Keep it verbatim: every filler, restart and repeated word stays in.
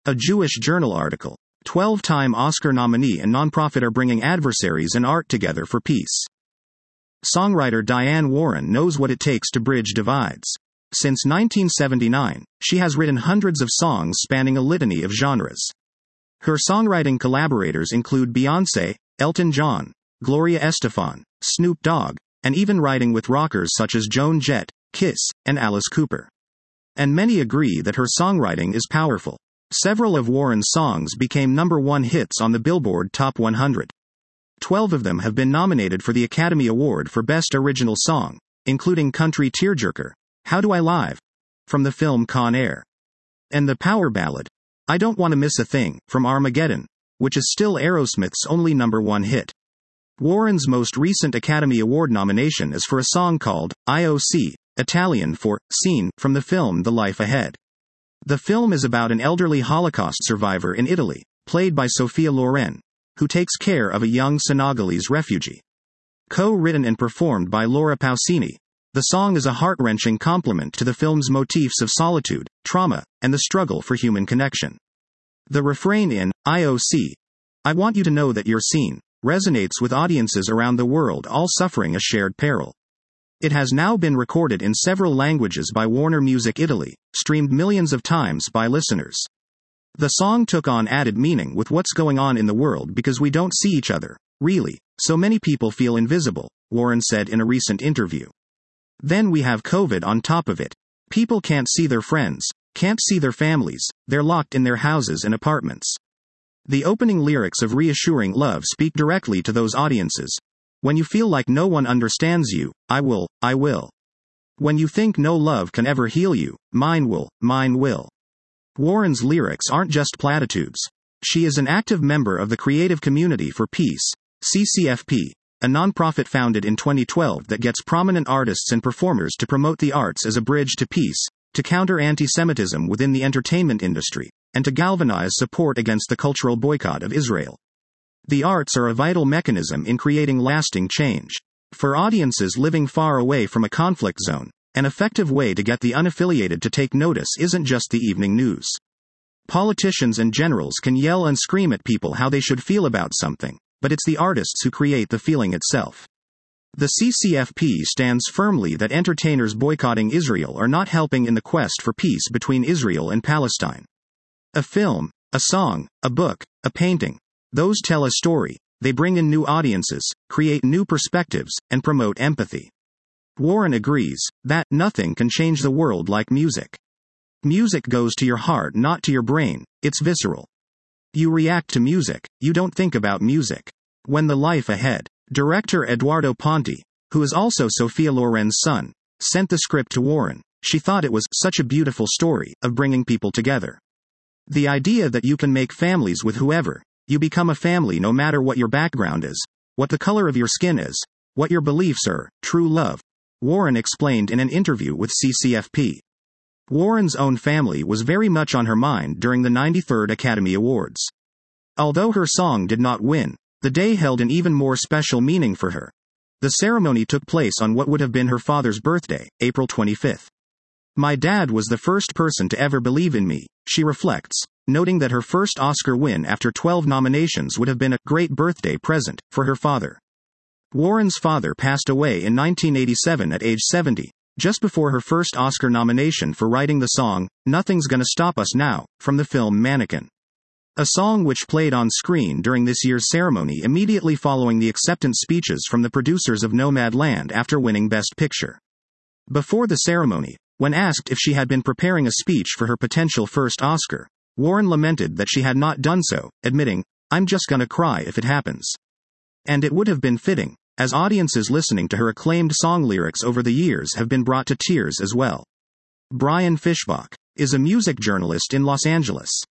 A Jewish Journal article. twelve-time Oscar nominee and nonprofit are bringing adversaries and art together for peace. Songwriter Diane Warren knows what it takes to bridge divides. Since nineteen seventy-nine, she has written hundreds of songs spanning a litany of genres. Her songwriting collaborators include Beyoncé, Elton John, Gloria Estefan, Snoop Dogg, and even writing with rockers such as Joan Jett, Kiss, and Alice Cooper. And many agree that her songwriting is powerful. Several of Warren's songs became number one hits on the Billboard Top one hundred. Twelve of them have been nominated for the Academy Award for Best Original Song, including country tearjerker, How Do I Live? From the film Con Air. And the power ballad, I Don't Want to Miss a Thing, from Armageddon, which is still Aerosmith's only number one hit. Warren's most recent Academy Award nomination is for a song called I O C, Italian for Scene, from the film The Life Ahead. The film is about an elderly Holocaust survivor in Italy, played by Sophia Loren, who takes care of a young Senegalese refugee. Co-written and performed by Laura Pausini, the song is a heart-wrenching compliment to the film's motifs of solitude, trauma, and the struggle for human connection. The refrain in I O C, I Want You to Know That You're Seen, resonates with audiences around the world all suffering a shared peril. It has now been recorded in several languages by Warner Music Italy, streamed millions of times by listeners. The song took on added meaning with what's going on in the world because we don't see each other, really, so many people feel invisible, Warren said in a recent interview. Then we have COVID on top of it. People can't see their friends, can't see their families, they're locked in their houses and apartments. The opening lyrics of Reassuring Love speak directly to those audiences. When you feel like no one understands you, I will, I will. When you think no love can ever heal you, mine will, mine will. Warren's lyrics aren't just platitudes. She is an active member of the Creative Community for Peace, C C F P, a nonprofit founded in twenty twelve that gets prominent artists and performers to promote the arts as a bridge to peace, to counter anti-Semitism within the entertainment industry, and to galvanize support against the cultural boycott of Israel. The arts are a vital mechanism in creating lasting change. For audiences living far away from a conflict zone, an effective way to get the unaffiliated to take notice isn't just the evening news. Politicians and generals can yell and scream at people how they should feel about something, but it's the artists who create the feeling itself. The C C F P stands firmly that entertainers boycotting Israel are not helping in the quest for peace between Israel and Palestine. A film, a song, a book, a painting, those tell a story, they bring in new audiences, create new perspectives, and promote empathy. Warren agrees that nothing can change the world like music. Music goes to your heart, not to your brain, it's visceral. You react to music, you don't think about music. When The Life Ahead, director Eduardo Ponti, who is also Sophia Loren's son, sent the script to Warren, she thought it was such a beautiful story of bringing people together. The idea that you can make families with whoever, you become a family no matter what your background is, what the color of your skin is, what your beliefs are, true love, Warren explained in an interview with C C F P. Warren's own family was very much on her mind during the ninety-third Academy Awards. Although her song did not win, the day held an even more special meaning for her. The ceremony took place on what would have been her father's birthday, April twenty-fifth. My dad was the first person to ever believe in me, she reflects, noting that her first Oscar win after twelve nominations would have been a great birthday present for her father. Warren's father passed away in nineteen eighty-seven at age seventy, just before her first Oscar nomination for writing the song, Nothing's Gonna Stop Us Now, from the film Mannequin. A song which played on screen during this year's ceremony immediately following the acceptance speeches from the producers of Nomadland after winning Best Picture. Before the ceremony, when asked if she had been preparing a speech for her potential first Oscar, Warren lamented that she had not done so, admitting, I'm just gonna cry if it happens. And it would have been fitting, as audiences listening to her acclaimed song lyrics over the years have been brought to tears as well. Brian Fischbach is a music journalist in Los Angeles.